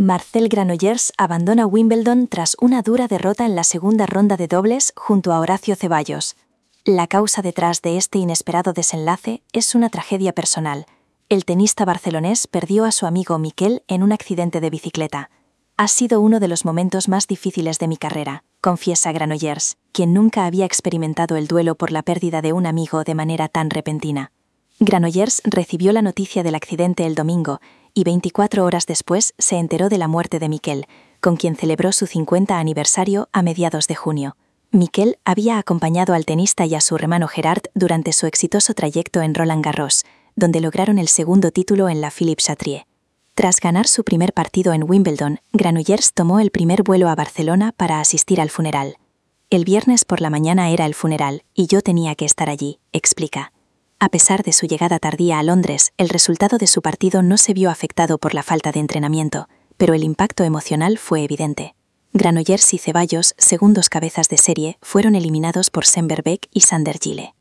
Marcel Granollers abandona Wimbledon tras una dura derrota en la segunda ronda de dobles junto a Horacio Ceballos. La causa detrás de este inesperado desenlace es una tragedia personal. El tenista barcelonés perdió a su amigo Miquel en un accidente de bicicleta. Ha sido uno de los momentos más difíciles de mi carrera, confiesa Granollers, quien nunca había experimentado el duelo por la pérdida de un amigo de manera tan repentina. Granollers recibió la noticia del accidente el domingo y 24 horas después se enteró de la muerte de Miquel, con quien celebró su 50 aniversario a mediados de junio. Miquel había acompañado al tenista y a su hermano Gerard durante su exitoso trayecto en Roland Garros, donde lograron el segundo título en la Philippe Chatrier. Tras ganar su primer partido en Wimbledon, Granollers tomó el primer vuelo a Barcelona para asistir al funeral. El viernes por la mañana era el funeral y yo tenía que estar allí, explica. A pesar de su llegada tardía a Londres, el resultado de su partido no se vio afectado por la falta de entrenamiento, pero el impacto emocional fue evidente. Granollers y Ceballos, segundos cabezas de serie, fueron eliminados por Semberbeck y Sander Gille.